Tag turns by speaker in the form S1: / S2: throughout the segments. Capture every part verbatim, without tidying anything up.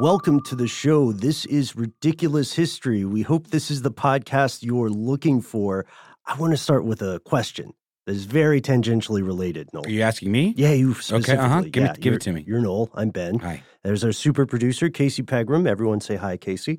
S1: Welcome to the show. This is Ridiculous History. We hope this is the podcast you're looking for. I want to start with a question that is very tangentially related, Noel.
S2: Are you asking me?
S1: Yeah, you specifically.
S2: Okay, uh-huh. Give,
S1: yeah,
S2: it, give it to me.
S1: You're Noel. I'm Ben.
S2: Hi.
S1: There's our super producer, Casey Pegram. Everyone say hi, Casey.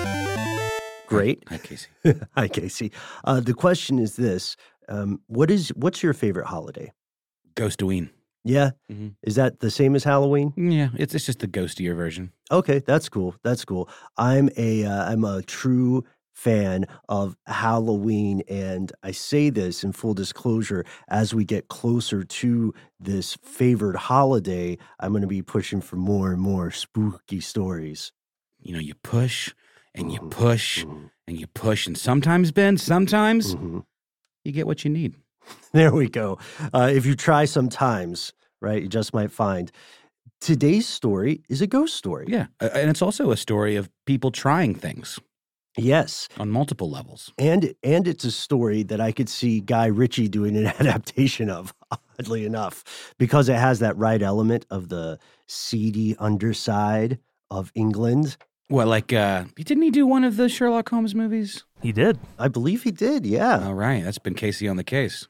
S1: Great.
S2: Hi, Casey.
S1: Hi, Casey. Uh, the question is this. Um, what is, what's your favorite holiday?
S2: Ghostoween.
S1: Yeah?
S2: Mm-hmm.
S1: Is that the same as Halloween?
S2: Yeah, it's it's just the ghostier version.
S1: Okay, that's cool. That's cool. I'm a uh, I'm a true fan of Halloween, and I say this in full disclosure, as we get closer to this favored holiday, I'm going to be pushing for more and more spooky stories.
S2: You know, you push and you
S1: Mhm,
S2: push
S1: mhm,
S2: and you push, and sometimes, Ben, sometimes
S1: mhm.
S2: you get what you need.
S1: There we go. Uh, if you try sometimes, right, you just might find. Today's story is a ghost story.
S2: Yeah, uh, and it's also a story of people trying things
S1: Yes.
S2: on multiple levels.
S1: And and it's a story that I could see Guy Ritchie doing an adaptation of, oddly enough, because it has that right element of the seedy underside of England.
S2: Well, like, uh, didn't he do one of the Sherlock Holmes movies?
S3: He did.
S1: I believe he did, yeah.
S2: All right, that's been Casey on the case.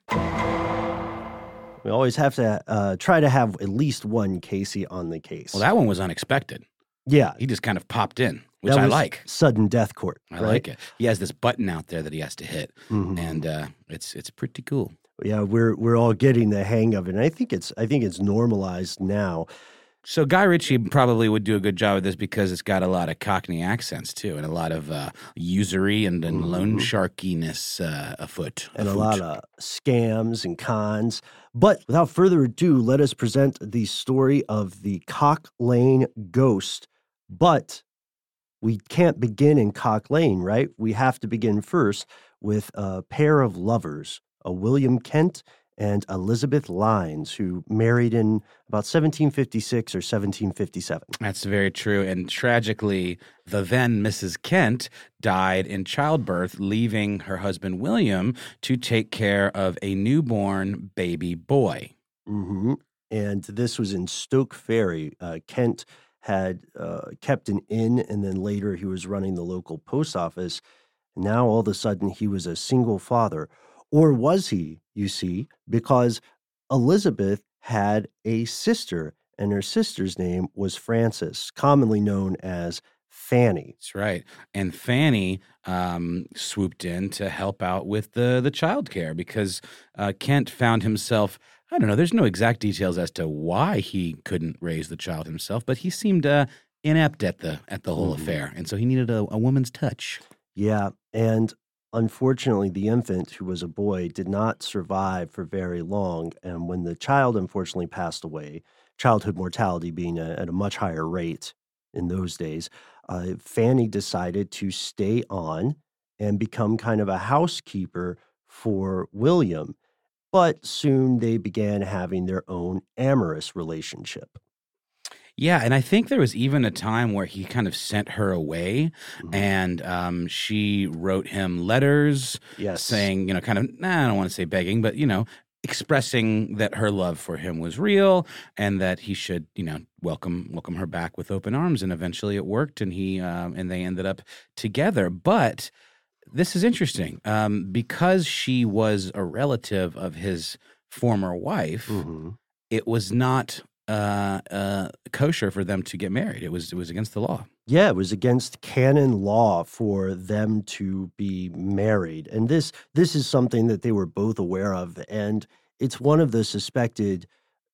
S1: We always have to uh, try to have at least one Casey on the case.
S2: Well, that one was unexpected.
S1: yeah,
S2: He just kind of popped in, which
S1: that
S2: I
S1: was
S2: like.
S1: Sudden death court.
S2: I
S1: right?
S2: like it. He has this button out there that he has to hit,
S1: Mhm.
S2: and uh, it's it's pretty cool.
S1: Yeah, we're we're all getting the hang of it. And I think it's I think it's normalized now.
S2: So Guy Ritchie probably would do a good job of this because it's got a lot of Cockney accents too, and a lot of uh, usury and, and loan sharkiness uh, afoot,
S1: And a
S2: afoot.
S1: lot of scams and cons. But without further ado, let us present the story of the Cock Lane ghost. But we can't begin in Cock Lane, right? We have to begin first with a pair of lovers, a William Kent and Elizabeth Lynes, who married in about seventeen fifty-six or seventeen fifty-seven.
S2: That's very true. And tragically, the then Missus Kent died in childbirth, leaving her husband William to take care of a newborn baby boy.
S1: Mm-hmm. And this was in Stoke Ferry. Uh, Kent had uh, kept an inn, and then later he was running the local post office. Now all of a sudden he was a single father. Or was he, you see, because Elizabeth had a sister, and her sister's name was Frances, commonly known as Fanny.
S2: That's right. And Fanny um, swooped in to help out with the the childcare because uh, Kent found himself. I don't know. There's no exact details as to why he couldn't raise the child himself, but he seemed uh, inept at the at the whole
S1: Mhm.
S2: affair, and so he needed a, a woman's touch.
S1: Yeah, and unfortunately, the infant, who was a boy, did not survive for very long. And when the child unfortunately passed away, childhood mortality being a, at a much higher rate in those days, uh, Fanny decided to stay on and become kind of a housekeeper for William. But soon they began having their own amorous relationship.
S2: Yeah, and I think there was even a time where he kind of sent her away,
S1: Mhm.
S2: and um, she wrote him letters
S1: Yes.
S2: saying, you know, kind of, nah, I don't want to say begging, but, you know, expressing that her love for him was real and that he should, you know, welcome welcome her back with open arms. And eventually it worked, and he um, and they ended up together. But this is interesting um, because she was a relative of his former wife.
S1: Mhm.
S2: It was not uh, uh, kosher for them to get married. It was it was against the law.
S1: Yeah, it was against canon law for them to be married. And this this is something that they were both aware of. And it's one of the suspected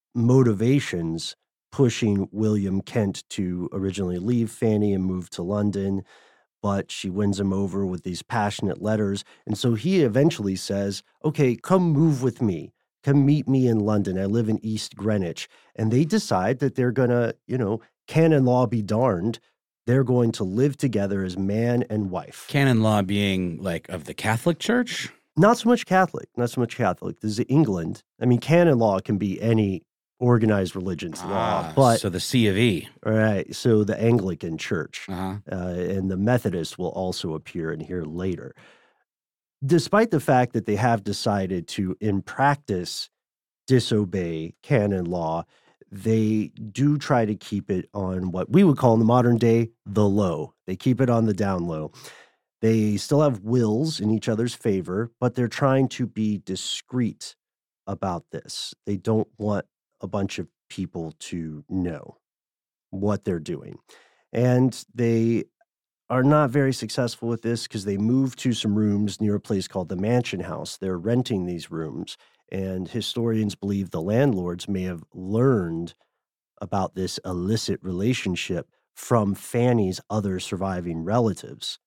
S1: motivations pushing William Kent to originally leave Fanny and move to London. But she wins him over with these passionate letters. And so he eventually says, okay, come move with me. Come meet me in London. I live in East Greenwich. And they decide that they're going to, you know, canon law be darned. They're going to live together as man and wife.
S2: Canon law being like of the Catholic Church.
S1: Not so much Catholic, not so much Catholic. This is England. I mean, canon law can be any organized religion's law,
S2: Ah,
S1: but
S2: so the C of E.
S1: all right, so the Anglican Church
S2: Uh-huh.
S1: uh, and the Methodists will also appear in here later. Despite the fact that they have decided to, in practice, disobey canon law, they do try to keep it on what we would call in the modern day the low. They keep it on the down low. They still have wills in each other's favor, but they're trying to be discreet about this. They don't want a bunch of people to know what they're doing. And they are not very successful with this because they move to some rooms near a place called the Mansion House. They're renting these rooms, and historians believe the landlords may have learned about this illicit relationship from Fanny's other surviving relatives.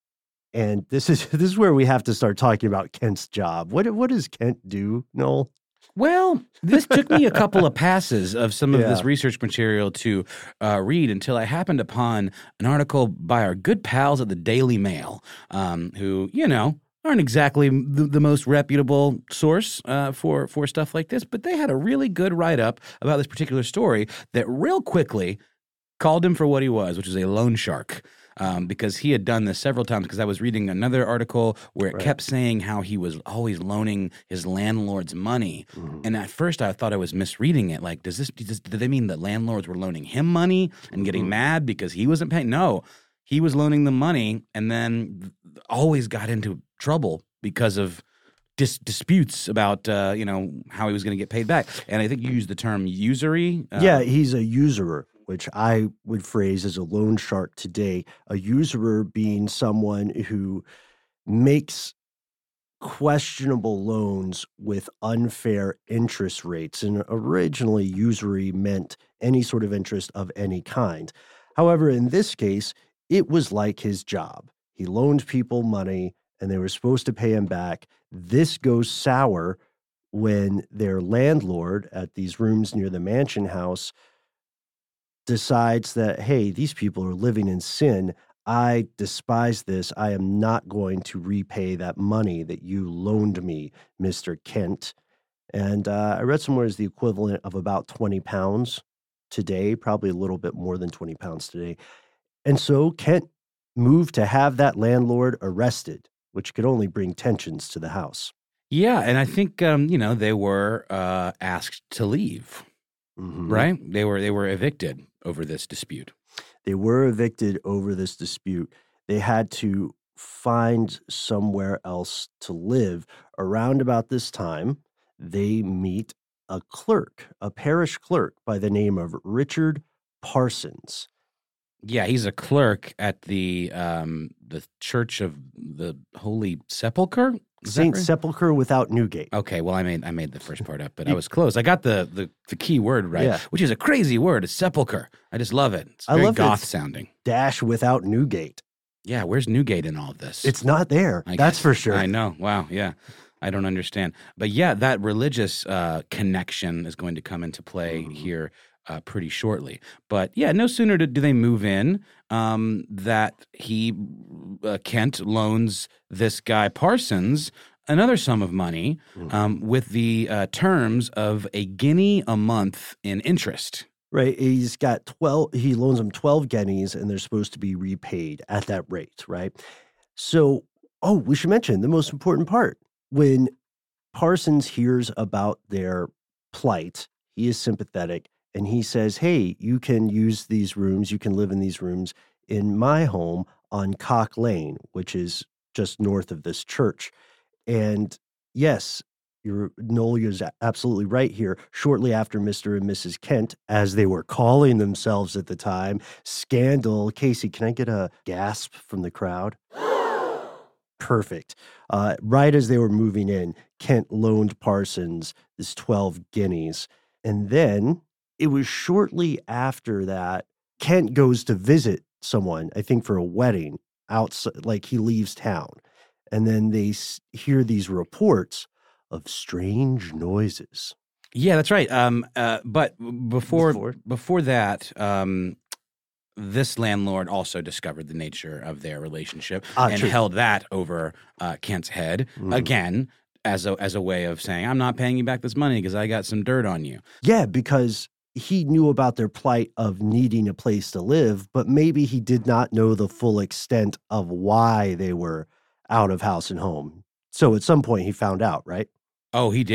S1: And this is this is where we have to start talking about Kent's job. What what does Kent do, Noel?
S2: Well, this took me a couple of passes of some of
S1: Yeah.
S2: this research material to uh, read until I happened upon an article by our good pals at the Daily Mail, um, who, you know, aren't exactly the, the most reputable source uh, for, for stuff like this, but they had a really good write-up about this particular story that real quickly called him for what he was, which is a loan shark. Um, because he had done this several times, because I was reading another article where it
S1: Right.
S2: kept saying how he was always loaning his landlords money.
S1: Mhm.
S2: And at first I thought I was misreading it. Like, does this, does, do they mean that landlords were loaning him money and getting
S1: Mhm.
S2: mad because he wasn't paying? No, he was loaning them money and then always got into trouble because of dis- disputes about, uh, you know, how he was going to get paid back. And I think you used the term usury. Uh,
S1: Yeah, he's a usurer, which I would phrase as a loan shark today. A usurer being someone who makes questionable loans with unfair interest rates. And originally, usury meant any sort of interest of any kind. However, in this case, it was like his job. He loaned people money and they were supposed to pay him back. This goes sour when their landlord at these rooms near the Mansion House decides that, hey, these people are living in sin. I despise this. I am not going to repay that money that you loaned me, Mister Kent. And uh, I read somewhere is the equivalent of about twenty pounds today, probably a little bit more than twenty pounds today. And so Kent moved to have that landlord arrested, which could only bring tensions to the house.
S2: Yeah, and I think, um, you know, they were uh, asked to leave.
S1: Mhm.
S2: Right? They were they were evicted over this dispute.
S1: They were evicted over this dispute. They had to find somewhere else to live. Around about this time, they meet a clerk, a parish clerk by the name of Richard Parsons.
S2: Yeah, he's a clerk at the um, the Church of the Holy Sepulchre. Is that
S1: Saint
S2: right?
S1: Sepulchre without Newgate.
S2: Okay, well, I made I made the first part up, but I was close. I got the the, the key word right,
S1: Yeah.
S2: which is a crazy word. It's sepulchre. I just love it. It's
S1: I
S2: very
S1: love that
S2: goth
S1: it's-
S2: sounding.
S1: Dash without Newgate.
S2: Yeah, where's Newgate in all of this?
S1: It's not there.
S2: I
S1: That's
S2: guess.
S1: for sure.
S2: I know. Wow. Yeah. I don't understand. But yeah, that religious uh, connection is going to come into play
S1: Mhm.
S2: here uh, pretty shortly. But yeah, no sooner do, do they move in um, that he, uh, Kent, loans this guy Parsons another sum of money
S1: Mhm.
S2: um, with the uh, terms of a guinea a month in interest.
S1: Right. He's got twelve, he loans them twelve guineas and they're supposed to be repaid at that rate. Right. So, oh, we should mention the most important part. When Parsons hears about their plight, he is sympathetic and he says, hey, you can use these rooms, you can live in these rooms in my home on Cock Lane, which is just north of this church. And yes, you're, Noel is a- absolutely right here. Shortly after Mister and Missus Kent, as they were calling themselves at the time, Scandal. Casey, can I get a gasp from the crowd? Perfect. Uh, right as they were moving in, Kent loaned Parsons this twelve guineas. And then it was shortly after that, Kent goes to visit someone, I think for a wedding, outside, like he leaves town. And then they s- hear these reports of strange noises.
S2: Yeah, that's right. Um, uh, but before
S1: Before?
S2: before that, um, this landlord also discovered the nature of their relationship
S1: Ah,
S2: and
S1: true.
S2: held that over uh, Kent's head
S1: Mhm.
S2: again as a as a way of saying, "I'm not paying you back this money because I got some dirt on you."
S1: Yeah, because he knew about their plight of needing a place to live, but maybe he did not know the full extent of why they were out of house and home. So at some point he found out, right?
S2: Oh, he did.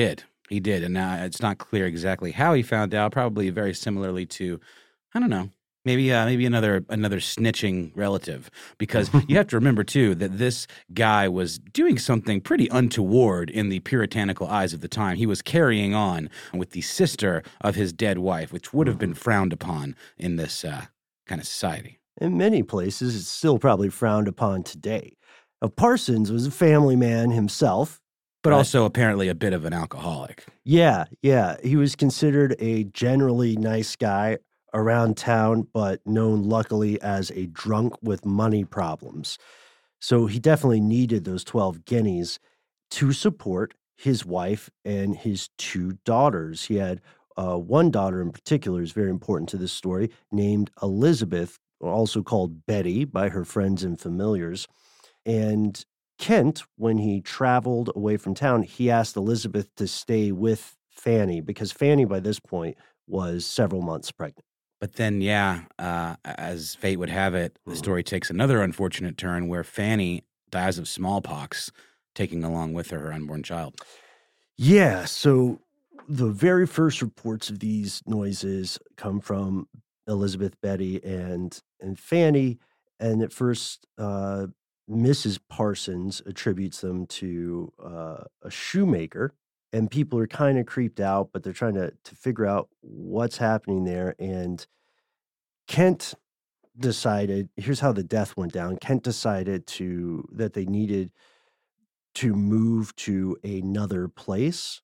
S2: He did, and now it's not clear exactly how he found out. Probably very similarly to, I don't know, maybe uh, maybe another another snitching relative. Because you have to remember too that this guy was doing something pretty untoward in the puritanical eyes of the time. He was carrying on with the sister of his dead wife, which would have been frowned upon in this uh, kind of society.
S1: In many places, it's still probably frowned upon today. Now, Parsons was a family man himself.
S2: But
S1: Right.
S2: also apparently a bit of an alcoholic.
S1: Yeah, yeah. He was considered a generally nice guy around town, but known luckily as a drunk with money problems. So he definitely needed those twelve guineas to support his wife and his two daughters. He had uh, one daughter in particular is very important to this story, named Elizabeth, also called Betty by her friends and familiars. And Kent, when he traveled away from town, he asked Elizabeth to stay with Fanny because Fanny, by this point, was several months pregnant.
S2: But then, yeah, uh, as fate would have it, the story takes another unfortunate turn where Fanny dies of smallpox, taking along with her her unborn child.
S1: Yeah, so the very first reports of these noises come from Elizabeth, Betty, and and Fanny, and at first, uh, Missus Parsons attributes them to uh, a shoemaker, and people are kind of creeped out, but they're trying to to figure out what's happening there. And Kent decided, here's how the death went down. Kent decided to that they needed to move to another place,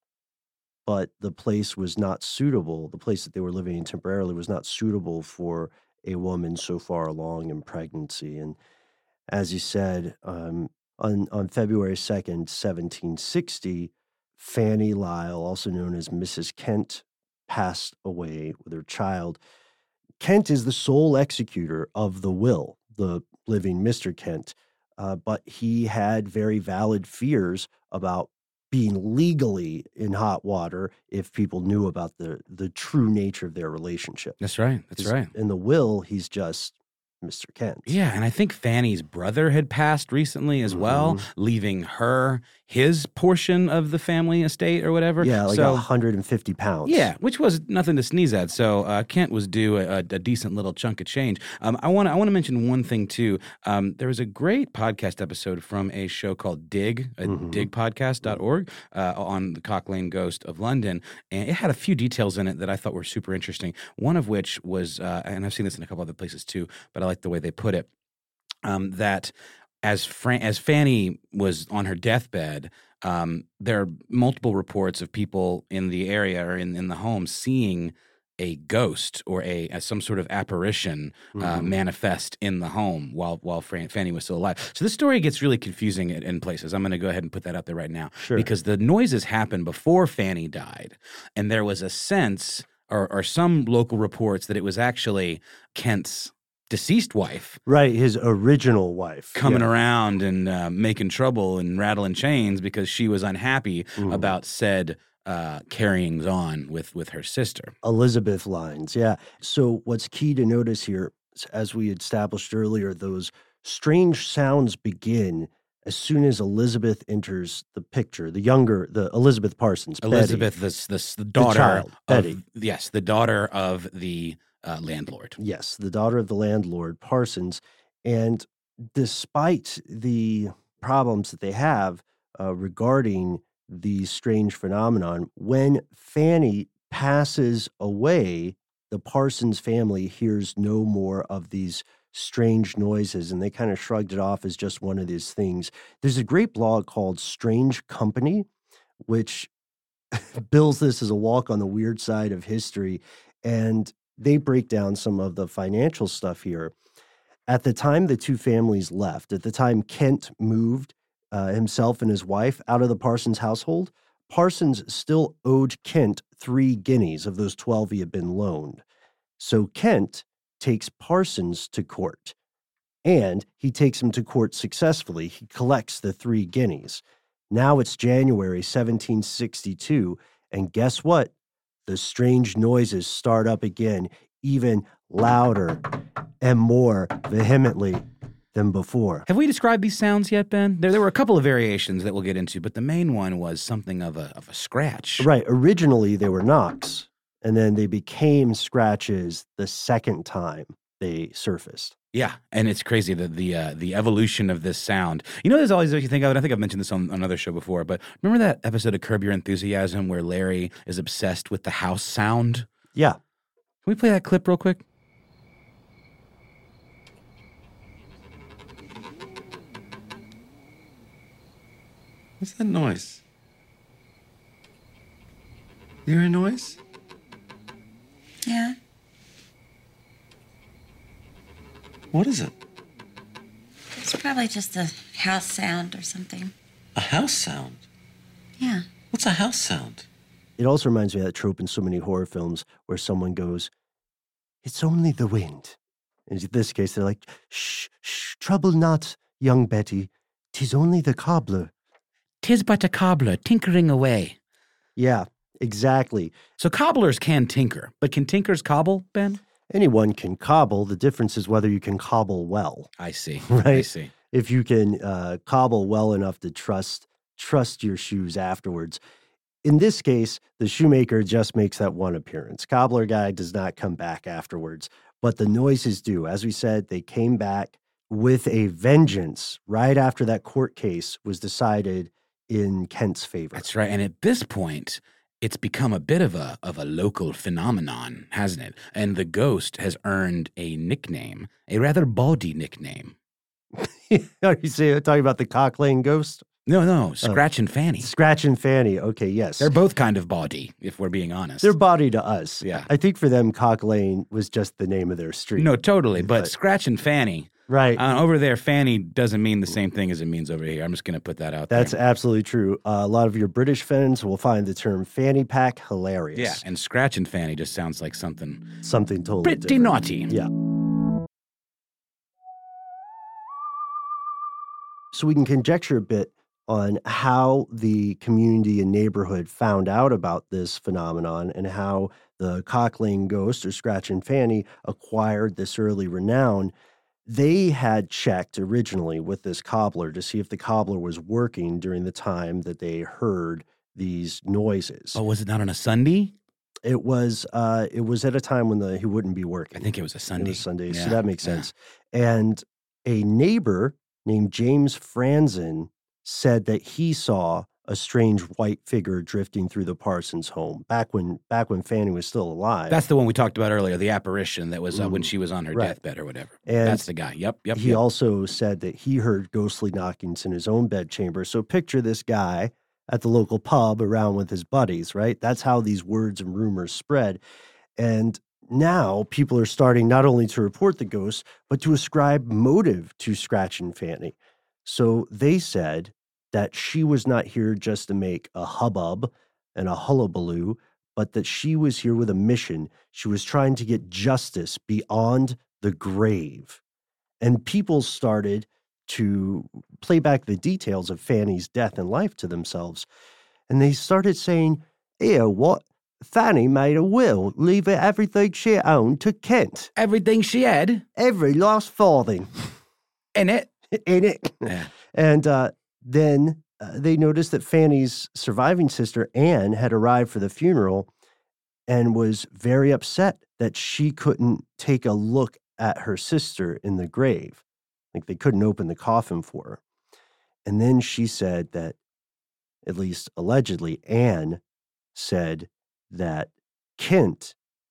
S1: but the place was not suitable. The place that they were living in temporarily was not suitable for a woman so far along in pregnancy. And as you said, um, on, on February second, seventeen sixty, Fanny Lyle, also known as Missus Kent, passed away with her child. Kent is the sole executor of the will, the living Mister Kent, uh, but he had very valid fears about being legally in hot water if people knew about the the true nature of their relationship.
S2: That's right. That's
S1: 'Cause
S2: right.
S1: In the will, he's just Mister Kent.
S2: Yeah, and I think Fanny's brother had passed recently as well,
S1: Mhm.
S2: leaving her his portion of the family estate or whatever.
S1: Yeah, like
S2: so,
S1: one hundred fifty pounds.
S2: Yeah, which was nothing to sneeze at. So uh, Kent was due a, a decent little chunk of change. Um, I want to I want to mention one thing too. Um, there was a great podcast episode from a show called Dig, at
S1: Mhm.
S2: dig podcast dot org, uh, on the Cock Lane Ghost of London, and it had a few details in it that I thought were super interesting. One of which was, uh, and I've seen this in a couple other places too, but I like the way they put it, um, that as Fran- as Fanny was on her deathbed, um, there are multiple reports of people in the area or in, in the home seeing a ghost or a, a some sort of apparition uh,
S1: Mhm.
S2: manifest in the home while while Fran- Fanny was still alive. So this story gets really confusing in, in places. I'm going to go ahead and put that out there right now
S1: Sure.
S2: because the noises happened before Fanny died, and there was a sense or, or some local reports that it was actually Kent's deceased wife
S1: Right, his original wife.
S2: coming
S1: Yeah.
S2: around and uh, making trouble and rattling chains because she was unhappy
S1: Mhm.
S2: about said uh, carryings on with with her sister.
S1: Elizabeth lines, yeah. So what's key to notice here, s- as we established earlier, those strange sounds begin as soon as Elizabeth enters the picture. The younger, the Elizabeth Parsons, Betty.
S2: Elizabeth, this this the daughter
S1: child,
S2: of,
S1: Betty.
S2: yes, the daughter of the uh, landlord.
S1: Yes, the daughter of the landlord, Parsons. And despite the problems that they have uh, regarding the strange phenomenon, when Fanny passes away, the Parsons family hears no more of these strange noises, and they kind of shrugged it off as just one of these things. There's a great blog called Strange Company, which bills this as a walk on the weird side of history, and they break down some of the financial stuff here. At the time the two families left, at the time Kent moved uh, himself and his wife out of the Parsons household, Parsons still owed Kent three guineas of those twelve he had been loaned. So Kent takes Parsons to court, and he takes him to court successfully. He collects the three guineas. Now it's January seventeen sixty-two, and guess what? The strange noises start up again, even louder and more vehemently. than before.
S2: Have we described these sounds yet, Ben? There, there were a couple of variations that we'll get into, but the main one was something of a of a scratch.
S1: Right. Originally, they were knocks, and then they became scratches the second time they surfaced.
S2: Yeah, and it's crazy the the uh, the evolution of this sound. You know, there's always what you think of it. I think I've mentioned this on another show before, but remember that episode of Curb Your Enthusiasm where Larry is obsessed with the house sound?
S1: Yeah.
S2: Can we play that clip real quick?
S3: What's that noise? You hear a noise?
S4: Yeah.
S3: What is it?
S4: It's probably just a house sound or something.
S3: A house sound?
S4: Yeah.
S3: What's a house sound?
S1: It also reminds me of that trope in so many horror films where someone goes, "It's only the wind." And in this case, they're like, "Shh, shh, trouble not, young Betty. 'Tis only the cobbler."
S2: "'Tis but a cobbler tinkering away."
S1: Yeah, exactly.
S2: So cobblers can tinker, but can tinkers cobble, Ben?
S1: Anyone can cobble. The difference is whether you can cobble well.
S2: I see.
S1: Right?
S2: I see.
S1: If you can uh, cobble well enough to trust trust your shoes afterwards. In this case, the shoemaker just makes that one appearance. Cobbler guy does not come back afterwards, but the noises do. As we said, they came back with a vengeance right after that court case was decided in Kent's favor.
S2: That's right. And at this point, it's become a bit of a of a local phenomenon, hasn't it? And the ghost has earned a nickname, a rather bawdy nickname.
S1: Are you say, talking about the Cock Lane ghost?
S2: No, no, Scratch and Fanny.
S1: Scratch and Fanny. Okay, yes.
S2: They're both kind of bawdy, if we're being honest.
S1: They're bawdy to us.
S2: Yeah.
S1: I think for them, Cock Lane was just the name of their street.
S2: No, totally. But,
S1: But-
S2: Scratch and Fanny,
S1: Right.
S2: uh, over there, Fanny doesn't mean the same thing as it means over here. I'm just going to put that out
S1: That's
S2: there.
S1: absolutely true. Uh, a lot of your British fans will find the term fanny pack hilarious.
S2: Yeah, and Scratch and Fanny just sounds like something
S1: Something totally
S2: pretty
S1: different.
S2: naughty.
S1: Yeah. So we can conjecture a bit on how the community and neighborhood found out about this phenomenon and how the Cock Lane ghost or Scratch and Fanny acquired this early renown. They had checked originally with this cobbler to see if the cobbler was working during the time that they heard these noises.
S2: Oh, was it not on a Sunday?
S1: It was uh, it was at a time when the he wouldn't be working.
S2: I think it was a
S1: It
S2: Sunday.
S1: was Sunday, so
S2: Yeah,
S1: that makes
S2: yeah.
S1: sense. And a neighbor named James Franzen said that he saw a strange white figure drifting through the Parsons home back when back when Fanny was still alive.
S2: That's the one we talked about earlier, the apparition that was uh, when
S1: Mm,
S2: she was on her
S1: right.
S2: deathbed or whatever.
S1: And
S2: That's the guy. Yep, yep,
S1: he
S2: yep.
S1: also said that he heard ghostly knockings in his own bedchamber. So picture this guy at the local pub around with his buddies, right? That's how these words and rumors spread. And now people are starting not only to report the ghost, but to ascribe motive to Scratch and Fanny. So they said that she was not here just to make a hubbub and a hullabaloo, but that she was here with a mission. She was trying to get justice beyond the grave. And people started to play back the details of Fanny's death and life to themselves. And they started saying, "Here, what? Fanny made a will, leaving everything she owned to Kent.
S2: Everything she had
S1: Every last farthing
S2: in it.
S1: in it."
S2: Yeah.
S1: And uh, then uh, they noticed that Fanny's surviving sister, Anne, had arrived for the funeral and was very upset that she couldn't take a look at her sister in the grave. Like they couldn't open the coffin for her. And then she said that, at least allegedly, Anne said that Kent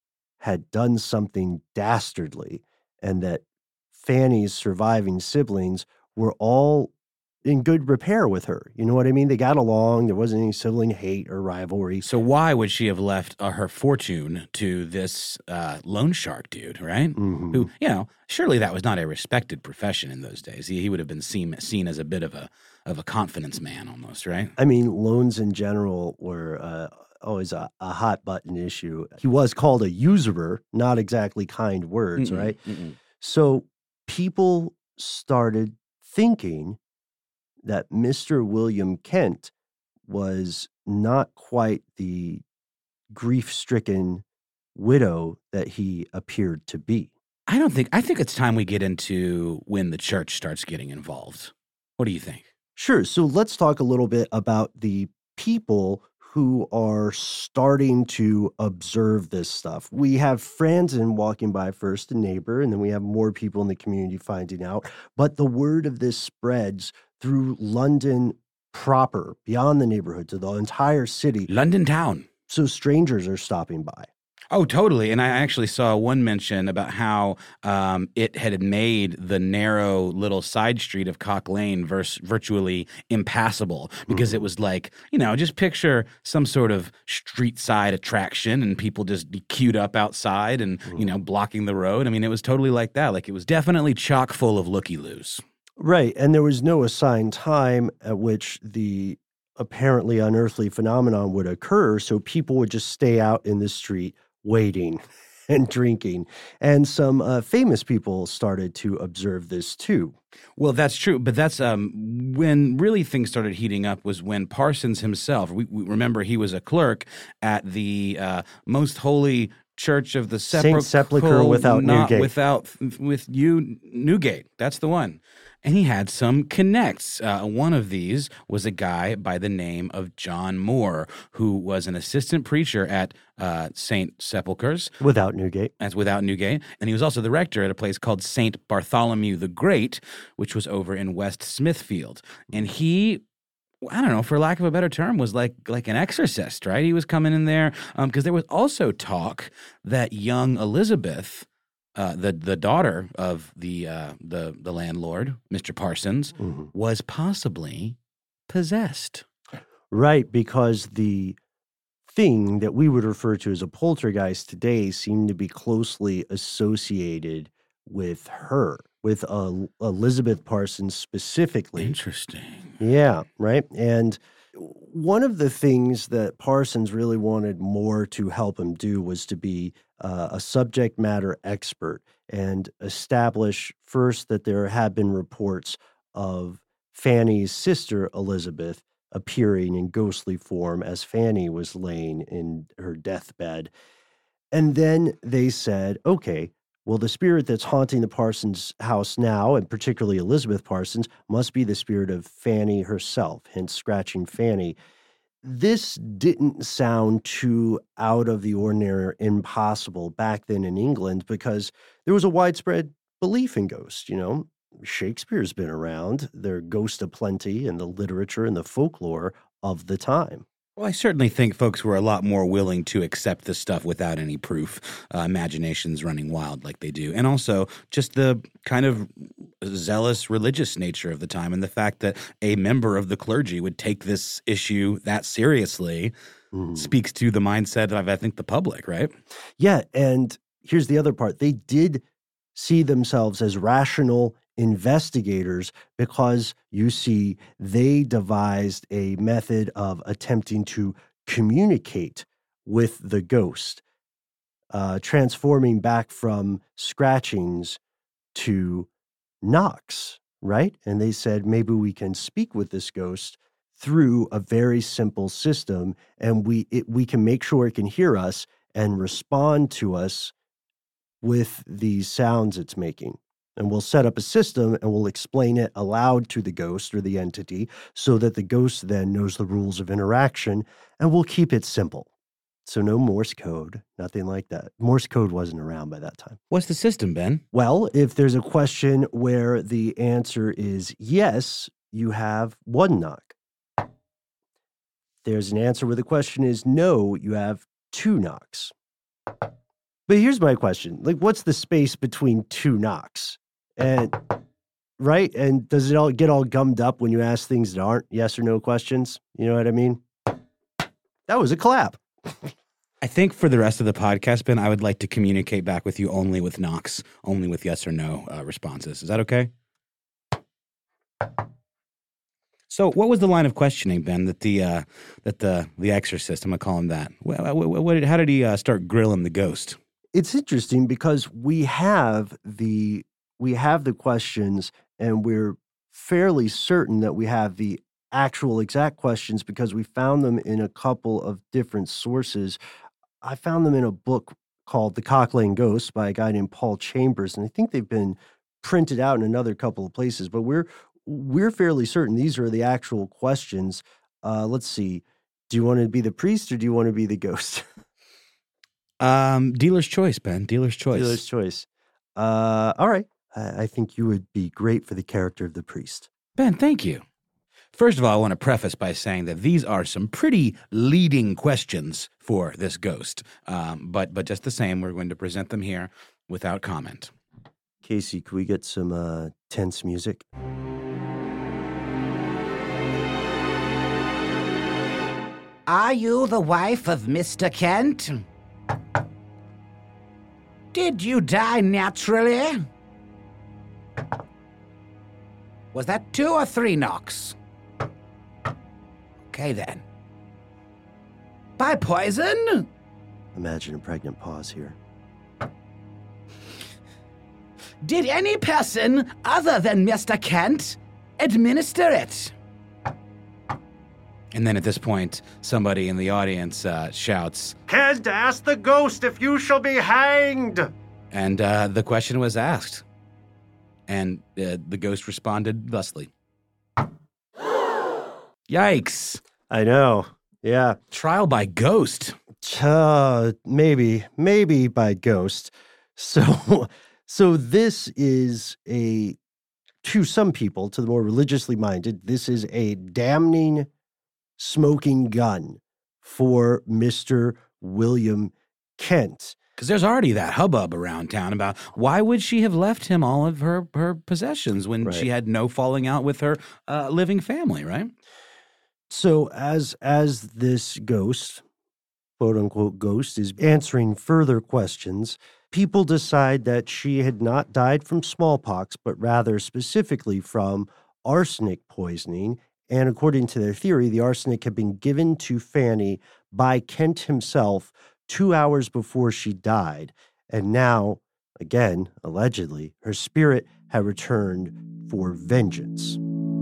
S1: had done something dastardly and that Fanny's surviving siblings were all in good repair with her. You know what I mean? They got along. There wasn't any sibling hate or rivalry.
S2: So why would she have left uh, her fortune to this uh, loan shark dude, right?
S1: Mhm.
S2: Who, you know, surely that was not a respected profession in those days. He, he would have been seen seen as a bit of a of a confidence man almost, right?
S1: I mean, loans in general were uh, always a, a hot button issue. He was called a usurer, not exactly kind words,
S2: Mm-mm,
S1: right?
S2: mm-mm.
S1: So people started thinking that Mister William Kent was not quite the grief-stricken widow that he appeared to be.
S2: I don't think, I think it's time we get into when the church starts getting involved. What do you think?
S1: Sure. So let's talk a little bit about the people who are starting to observe this stuff. We have Franzen walking by first, a neighbor, and then we have more people in the community finding out. But the word of this spreads through London proper, beyond the neighborhood, to the entire city.
S2: London town.
S1: So strangers are stopping by.
S2: Oh, totally. And I actually saw one mention about how um, it had made the narrow little side street of Cock Lane vers- virtually impassable because mm-hmm. it was like, you know, just picture some sort of street side attraction and people just be queued up outside and, mm-hmm. you know, blocking the road. I mean, it was totally like that. Like it was definitely chock full of looky-loos.
S1: Right. And there was no assigned time at which the apparently unearthly phenomenon would occur. So people would just stay out in the street waiting and drinking. And some uh, famous people started to observe this too.
S2: Well, that's true. But that's um, when really things started heating up was when Parsons himself, we, we remember he was a clerk at the uh, Most Holy Church of the Sepulchre.
S1: Saint Sepulchre without
S2: not
S1: Newgate.
S2: Without, with you, Newgate. That's the one. And he had some connects. Uh, one of these was a guy by the name of John Moore, who was an assistant preacher at uh, Saint Sepulchre's.
S1: Without Newgate.
S2: That's without Newgate. And he was also the rector at a place called Saint Bartholomew the Great, which was over in West Smithfield. And he... I don't know, for lack of a better term, was like like an exorcist, right? He was coming in there because um, there was also talk that young Elizabeth, uh, the the daughter of the uh, the the landlord, Mister Parsons, mm-hmm. was possibly possessed.
S1: Right, because the thing that we would refer to as a poltergeist today seemed to be closely associated with her, with uh, Elizabeth Parsons specifically.
S2: Interesting.
S1: Yeah, right. And one of the things that Parsons really wanted Moore to help him do was to be uh, a subject matter expert and establish first that there had been reports of Fanny's sister, Elizabeth, appearing in ghostly form as Fanny was laying in her deathbed. And then they said, okay, well, the spirit that's haunting the Parsons house now, and particularly Elizabeth Parsons, must be the spirit of Fanny herself, hence scratching Fanny. This didn't sound too out of the ordinary or impossible back then in England because there was a widespread belief in ghosts, you know. Shakespeare's been around. There are ghosts aplenty in the literature and the folklore of the time.
S2: Well, I certainly think folks were a lot more willing to accept this stuff without any proof, uh, imaginations running wild like they do. And also just the kind of zealous religious nature of the time and the fact that a member of the clergy would take this issue that seriously mm. speaks to the mindset of, I think, the public, right?
S1: Yeah, and here's the other part. They did see themselves as rational investigators because, you see, they devised a method of attempting to communicate with the ghost, uh, transforming back from scratchings to knocks, right? And they said, maybe we can speak with this ghost through a very simple system, and we it, we can make sure it can hear us and respond to us with these sounds it's making. And we'll set up a system and we'll explain it aloud to the ghost or the entity so that the ghost then knows the rules of interaction, and we'll keep it simple. So no Morse code, nothing like that. Morse code wasn't around by that time.
S2: What's the system, Ben?
S1: Well, if there's a question where the answer is yes, you have one knock. There's an answer where the question is no, you have two knocks. But here's my question. Like, what's the space between two knocks? And right? And does it all get all gummed up when you ask things that aren't yes or no questions? You know what I mean? That was a clap.
S2: I think for the rest of the podcast, Ben, I would like to communicate back with you only with knocks, only with yes or no uh, responses. Is that okay? So, what was the line of questioning, Ben? That the uh, that the the exorcist, I'm gonna call him that. What, what, what did, how did he uh, start grilling the ghost?
S1: It's interesting because we have the we have the questions, and we're fairly certain that we have the actual exact questions because we found them in a couple of different sources. I found them in a book called The Cock Lane Ghost by a guy named Paul Chambers, and I think they've been printed out in another couple of places, but we're we're fairly certain these are the actual questions. Uh, let's see. Do you want to be the priest or do you want to be the ghost?
S2: Um, dealer's choice, Ben. Dealer's choice.
S1: Dealer's choice. Uh, all right. I, I think you would be great for the character of the priest.
S2: Ben, thank you. First of all, I want to preface by saying that these are some pretty leading questions for this ghost. Um, but but just the same, we're going to present them here without comment.
S1: Casey, could we get some uh, tense music?
S5: Are you the wife of Mister Kent? Did you die naturally? Was that two or three knocks? Okay, then. By poison?
S1: Imagine a pregnant pause here.
S5: Did any person other than Mister Kent administer it?
S2: And then at this point, somebody in the audience uh, shouts,
S1: Kent, ask the ghost if you shall be hanged.
S2: and uh, the question was asked. And uh, the ghost responded thusly. Yikes.
S1: I know. Yeah.
S2: Trial by ghost.
S1: Uh, maybe, maybe by ghost. So, so this is a, to some people, to the more religiously minded, this is a damning smoking gun for Mister William Kent.
S2: Because there's already that hubbub around town about why would she have left him all of her, her possessions when
S1: Right.
S2: she had no falling out with her uh, living family, right?
S1: So as as this ghost, quote unquote ghost, is answering further questions, people decide that she had not died from smallpox, but rather specifically from arsenic poisoning. And according to their theory, the arsenic had been given to Fanny by Kent himself two hours before she died. And now, again, allegedly, her spirit had returned for vengeance.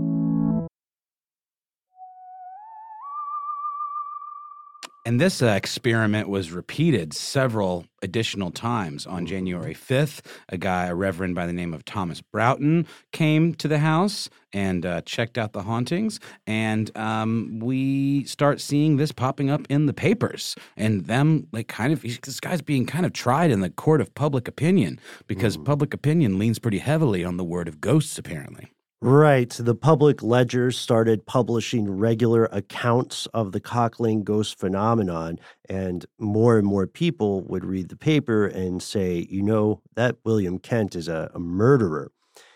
S2: And this uh, experiment was repeated several additional times. On January fifth, a guy, a reverend by the name of Thomas Broughton, came to the house and uh, checked out the hauntings. And um, we start seeing this popping up in the papers. And them, like, kind of, this guy's being kind of tried in the court of public opinion because
S1: Mm.
S2: public opinion leans pretty heavily on the word of ghosts, apparently.
S1: Right. The Public Ledger started publishing regular accounts of the Cock Lane ghost phenomenon, and more and more people would read the paper and say, you know, that William Kent is a, a murderer.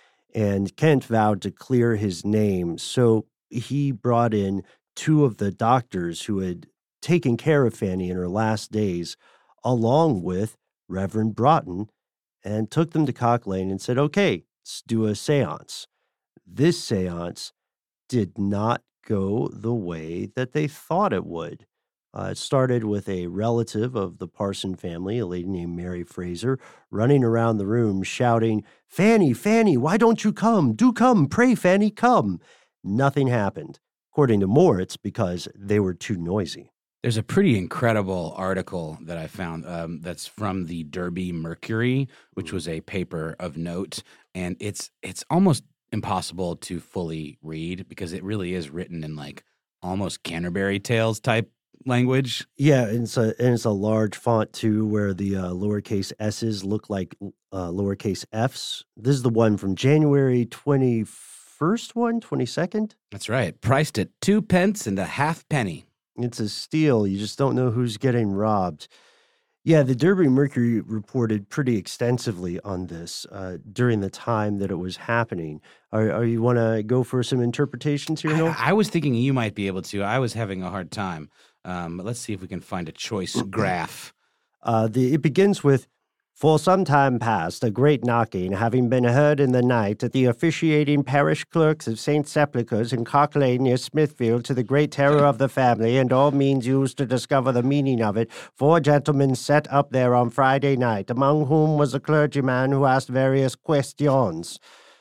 S1: And Kent vowed to clear his name, so he brought in two of the doctors who had taken care of Fanny in her last days, along with Reverend Broughton, and took them to Cock Lane and said, okay, let's do a seance. This seance did not go the way that they thought it would. Uh, it started with a relative of the Parson family, a lady named Mary Fraser, running around the room shouting, Fanny, Fanny, why don't you come? Do come, pray, Fanny, come. Nothing happened. According to Moritz, because they were too noisy.
S2: There's a pretty incredible article that I found um, that's from the Derby Mercury, which was a paper of note, and it's it's almost impossible to fully read because it really is written in like almost Canterbury Tales type language.
S1: Yeah, and it's a and it's a large font too, where the uh, lowercase s's look like uh, lowercase f's. This is the one from January twenty-first one, twenty-second.
S2: That's right. Priced at two pence and a half penny.
S1: It's a steal. You just don't know who's getting robbed. Yeah, the Derby Mercury reported pretty extensively on this uh, during the time that it was happening. Are, are you want to go for some interpretations here, Noel?
S2: I, I was thinking you might be able to. I was having a hard time. Um, but let's see if we can find a choice graph.
S1: Uh, the, it begins with, for some time past, a great knocking having been heard in the night at the officiating parish clerks of Saint Sepulchre's in Cock Lane near Smithfield, to the great terror of the family and all means used to discover the meaning of it, four gentlemen set up there on Friday night, among whom was a clergyman who asked various questions.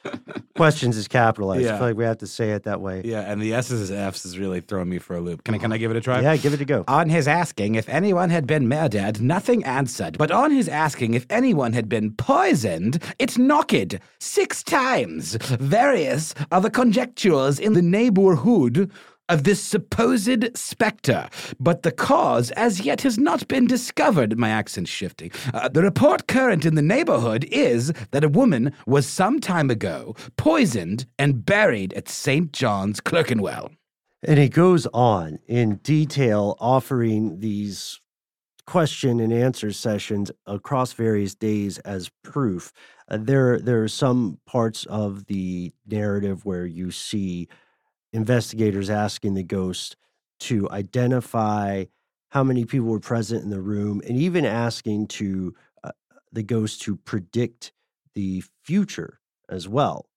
S1: Questions is capitalized.
S2: Yeah.
S1: I feel like we have to say it that way.
S2: Yeah, and the S's and F's is really throwing me for a loop. Can I, can I give it a try?
S1: Yeah, give it a go.
S5: On his asking if anyone had been murdered, nothing answered. But on his asking if anyone had been poisoned, it knocked six times. Various are the conjectures in the neighborhood of this supposed spectre, but the cause as yet has not been discovered. My accent's shifting. Uh, the report current in the neighborhood is that a woman was some time ago poisoned and buried at Saint John's, Clerkenwell.
S1: And he goes on in detail, offering these question and answer sessions across various days as proof. Uh, there, there are some parts of the narrative where you see investigators asking the ghost to identify how many people were present in the room, and even asking to uh, the ghost to predict the future as well.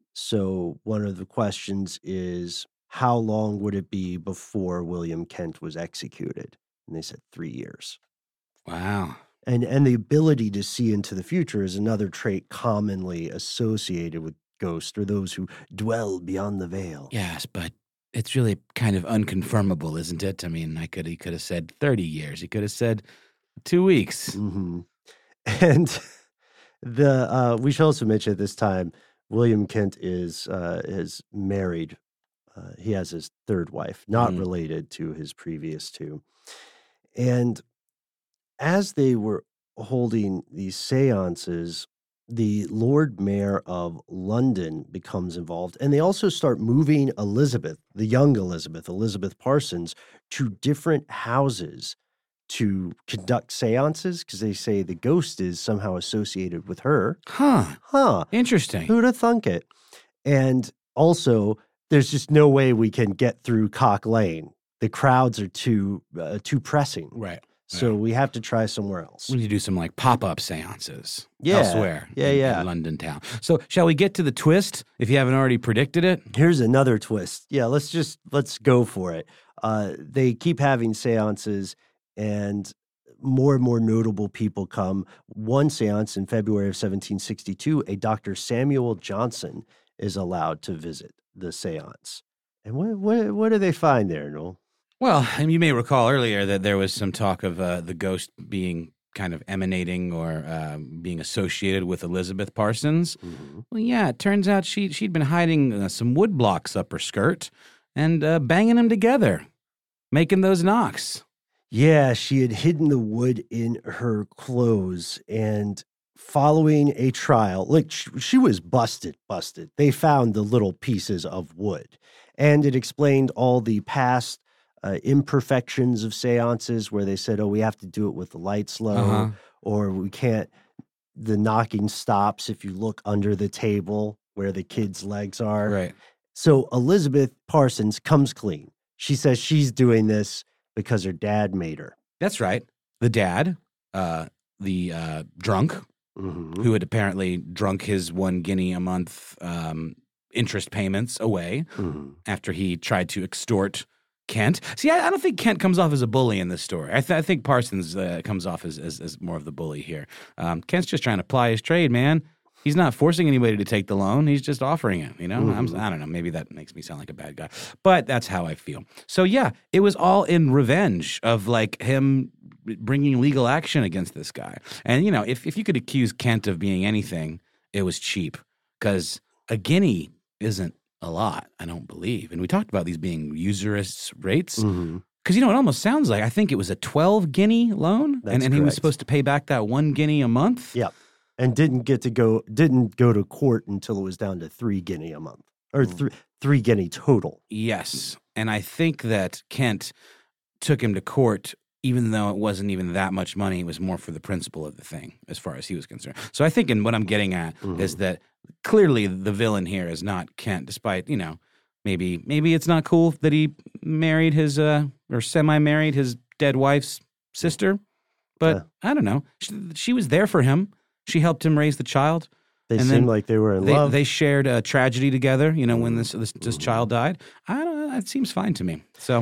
S1: So one of the questions is, how long would it be before William Kent was executed? And they said three years.
S2: Wow.
S1: And and the ability to see into the future is another trait commonly associated with ghosts, or those who dwell beyond the veil.
S2: Yes, but it's really kind of unconfirmable, isn't it? I mean, I could he could have said thirty years. He could have said two weeks.
S1: Mm-hmm. And the uh, we should also mention at this time, William Kent is uh, is married. Uh, he has his third wife, not
S2: Mhm.
S1: related to his previous two. And as they were holding these seances, the Lord Mayor of London becomes involved, and they also start moving Elizabeth, the young Elizabeth, Elizabeth Parsons, to different houses to conduct seances, because they say the ghost is somehow associated with her.
S2: Huh.
S1: Huh.
S2: Interesting.
S1: Who'd have thunk it? And also, there's just no way we can get through Cock Lane. The crowds are too uh, too pressing.
S2: Right.
S1: So
S2: Yeah.
S1: we have to try somewhere else.
S2: We need to do some like pop-up seances
S1: Yeah.
S2: elsewhere
S1: Yeah,
S2: in,
S1: yeah.
S2: in London town. So shall we get to the twist if you haven't already predicted it?
S1: Here's another twist. Yeah, let's just let's go for it. Uh, they keep having seances, and more and more notable people come. One seance in February of seventeen sixty-two, a Doctor Samuel Johnson is allowed to visit the seance. And what what what do they find there, Noel?
S2: Well, and you may recall earlier that there was some talk of uh, the ghost being kind of emanating or um, being associated with Elizabeth Parsons.
S1: Mm-hmm.
S2: Well, yeah, it turns out she, she'd been hiding uh, some wood blocks up her skirt and uh, banging them together, making those knocks.
S1: Yeah, she had hidden the wood in her clothes, and following a trial, like sh- she was busted, busted. They found the little pieces of wood, and it explained all the past uh, imperfections of seances where they said, oh, we have to do it with the lights low,
S2: Uh-huh.
S1: or we can't, the knocking stops if you look under the table where the kids' legs are.
S2: Right.
S1: So Elizabeth Parsons comes clean. She says she's doing this because her dad made her.
S2: That's right. The dad, uh, the uh, drunk,
S1: Mm-hmm.
S2: who had apparently drunk his one guinea a month um, interest payments away
S1: Mm-hmm.
S2: after he tried to extort Kent. See, I, I don't think Kent comes off as a bully in this story. I, th- I think Parsons uh, comes off as, as as more of the bully here. Um, Kent's just trying to ply his trade, man. He's not forcing anybody to take the loan. He's just offering it, you know? I'm, I don't know. Maybe that makes me sound like a bad guy. But that's how I feel. So, yeah, it was all in revenge of, like, him bringing legal action against this guy. And, you know, if, if you could accuse Kent of being anything, it was cheap. Because a guinea isn't a lot, I don't believe. And we talked about these being usurious rates.
S1: Mm-hmm.
S2: Because, you know, it almost sounds like, I think it was a twelve guinea loan.
S1: That's
S2: and and he was
S1: correct.
S2: supposed to pay back that one guinea a month.
S1: Yep. And didn't get to go, didn't go to court until it was down to three guinea a month, or three three guinea total.
S2: Yes. And I think that Kent took him to court, even though it wasn't even that much money. It was more for the principle of the thing, as far as he was concerned. So I think, and what I'm getting at
S1: Mhm.
S2: is that clearly the villain here is not Kent, despite, you know, maybe maybe it's not cool that he married his, uh, or semi-married his dead wife's sister. But
S1: Yeah.
S2: I don't know. She, she was there for him. She helped him raise the child.
S1: They
S2: And
S1: seemed
S2: then
S1: like they were in
S2: They,
S1: love.
S2: they shared a tragedy together, you know, when this this, this
S1: Mhm.
S2: child died. I don't know. It seems fine to me. So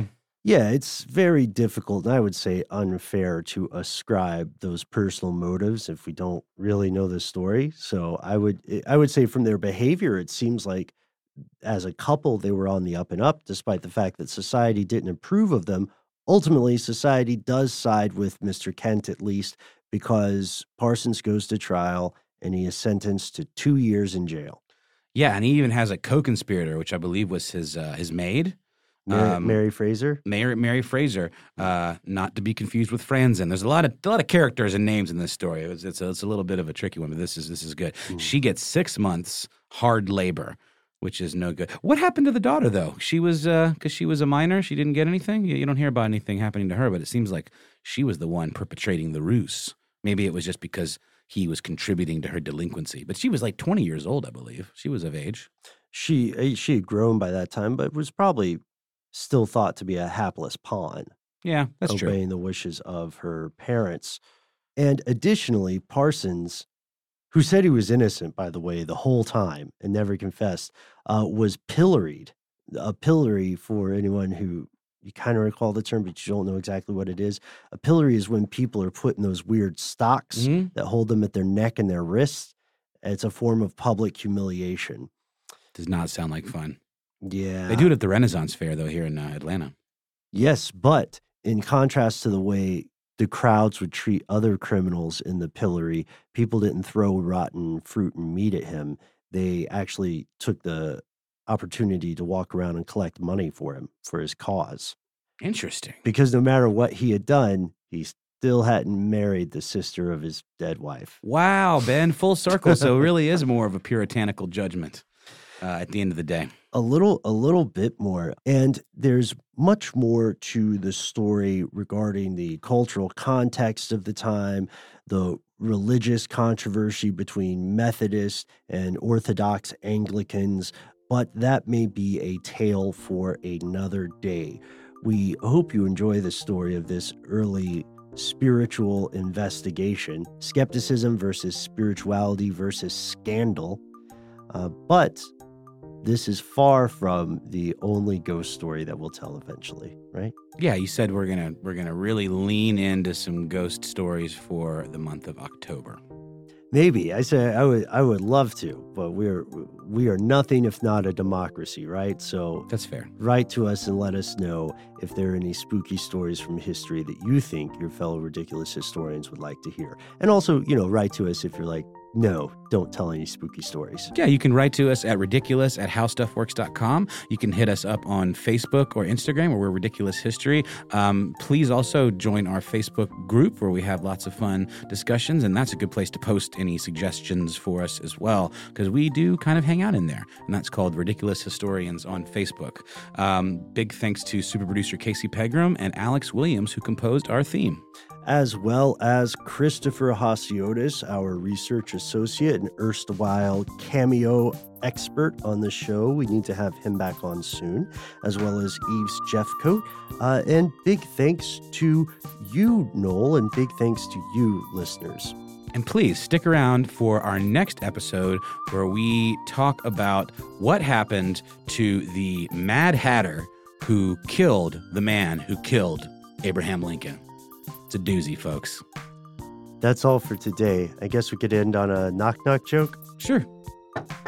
S1: Yeah, it's very difficult, and I would say unfair to ascribe those personal motives if we don't really know the story. So I would eh, I would say from their behavior, it seems like as a couple they were on the up and up, despite the fact that society didn't approve of them. Ultimately, society does side with Mister Kent at least because Parsons goes to trial and he is sentenced to two years in jail.
S2: Yeah, and he even has a co-conspirator, which I believe was his uh, his maid.
S1: Mary,
S2: Um,
S1: Mary Fraser.
S2: Mary, Mary Fraser, uh, not to be confused with Franzen. There's a lot of a lot of characters and names in this story. It's it's a, it's a little bit of a tricky one, but this is this is good. She gets six months hard labor, which is no good. What happened to the daughter though? She was because she was a minor. She didn't get anything. You, you don't hear about anything happening to her, but it seems like she was the one perpetrating the ruse. Maybe it was just because he was contributing to her delinquency. But she was like twenty years old, I believe. She was of age.
S1: She eh, she had grown by that time, but was probably still thought to be a hapless pawn,
S2: Yeah, that's true.
S1: obeying the wishes of her parents. And additionally, Parsons, who said he was innocent, by the way, the whole time and never confessed, uh, was pilloried. A pillory, for anyone who you kind of recall the term, but you don't know exactly what it is. A pillory is when people are put in those weird stocks
S2: Mhm.
S1: that hold them at their neck and their wrists. It's a form of public humiliation.
S2: Does not sound like fun.
S1: Yeah.
S2: They do it at the Renaissance Fair, though, here in uh, Atlanta.
S1: Yes, but in contrast to the way the crowds would treat other criminals in the pillory, people didn't throw rotten fruit and meat at him. They actually took the opportunity to walk around and collect money for him for his cause.
S2: Interesting.
S1: Because no matter what he had done, he still hadn't married the sister of his dead wife.
S2: Wow, Ben, full circle. So it really is more of a puritanical judgment uh, at the end of the day.
S1: A little, a little bit more. And there's much more to the story regarding the cultural context of the time, the religious controversy between Methodists and Orthodox Anglicans, but that may be a tale for another day. We hope you enjoy the story of this early spiritual investigation, skepticism versus spirituality versus scandal. Uh, but this is far from the only ghost story that we'll tell eventually, right?
S2: Yeah, you said we're gonna we're gonna really lean into some ghost stories for the month of October.
S1: Maybe. I say I would I would love to, but we're we are nothing if not a democracy, right? So
S2: That's fair.
S1: write to us and let us know if there are any spooky stories from history that you think your fellow ridiculous historians would like to hear. And also, you know, write to us if you're like, no, don't tell any spooky stories.
S2: Yeah, you can write to us at ridiculous at how stuff works dot com. You can hit us up on Facebook or Instagram where we're Ridiculous History. Um, please also join our Facebook group where we have lots of fun discussions, and that's a good place to post any suggestions for us as well, because we do kind of hang out in there, and that's called Ridiculous Historians on Facebook. Um, big thanks to super producer Casey Pegram and Alex Williams, who composed our theme.
S1: As well as Christopher Hasiotis, our research associate and erstwhile cameo expert on the show. We need to have him back on soon, as well as Eves Jeffcoat. Uh, and big thanks to you, Noel, and big thanks to you, listeners.
S2: And please stick around for our next episode where we talk about what happened to the Mad Hatter who killed the man who killed Abraham Lincoln. It's a doozy, folks.
S1: That's all for today. I guess we could end on a knock-knock joke.
S2: Sure.